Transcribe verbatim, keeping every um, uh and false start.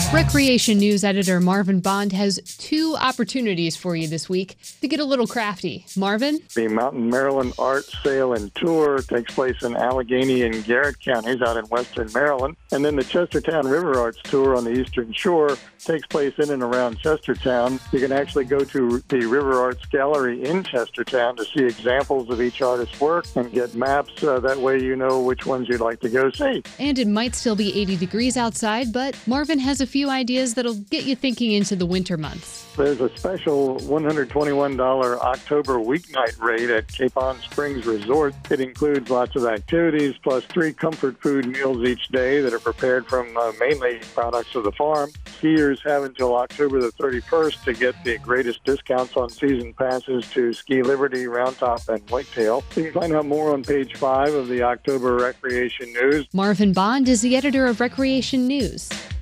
Recreation News editor Marvin Bond has two opportunities for you this week to get a little crafty. Marvin? The Mountain Maryland Art Sale and Tour takes place in Allegheny and Garrett counties out in western Maryland. And then the Chestertown River Arts Tour on the Eastern Shore takes place in and around Chestertown. You can actually go to the River Arts Gallery in Chestertown to see examples of each artist's work and get maps. Uh, that way you know which ones you'd like to go see. And it might still be eighty degrees outside, but Marvin has a few ideas that'll get you thinking into the winter months. There's a special one hundred twenty-one dollars October weeknight rate at Capon Springs Resort. It includes lots of activities plus three comfort food meals each day that are prepared from uh, mainly products of the farm. Skiers have until October the thirty-first to get the greatest discounts on season passes to Ski Liberty, Round Top, and Whitetail. You can find out more on page five of the October Recreation News. Marvin Bond is the editor of Recreation News.